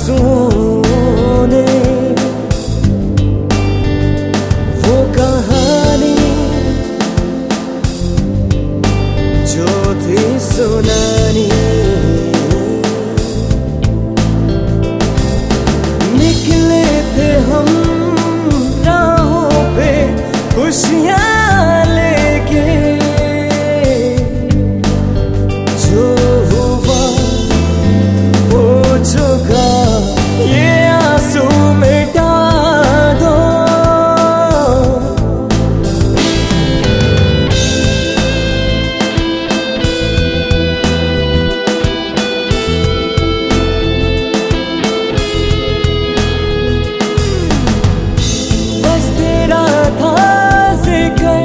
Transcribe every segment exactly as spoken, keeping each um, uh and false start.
आंसुओं ने वो कहानी जो थी सुनानी, निकले थे हम राहों पे खुशियाँ लेके, जो हुआ हो चुका ये आंसू मिटा दो। बस तेरा था जिक्र,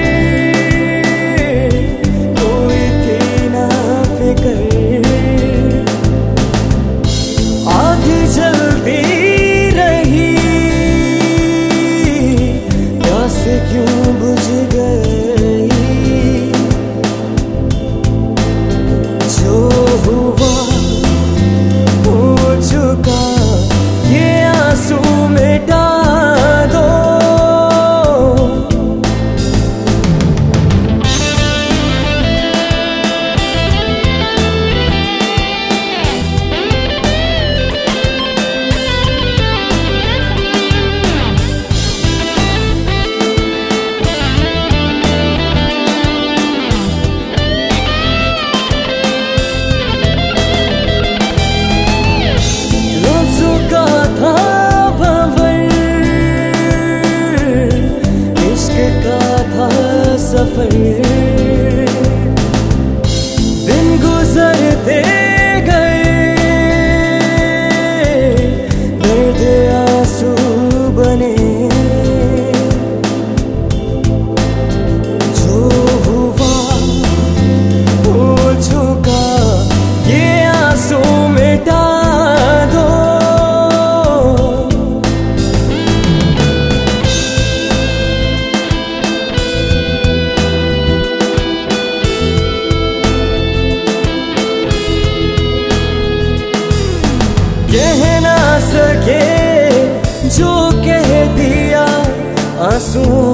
कोई थी ना फिक्र, आग जलती रही प्यास क्यों बुझ गई, जो हुआ हो चुका ये आंसू मिटा दो। लफ्ज़ों का था भंवर, इश्क का था सफर, दिन गुजरते गए दर्द आंसू बने, जो हुआ हो चुका ये आंसू मिटा दो। कह ना सके जो कह दिया आंसू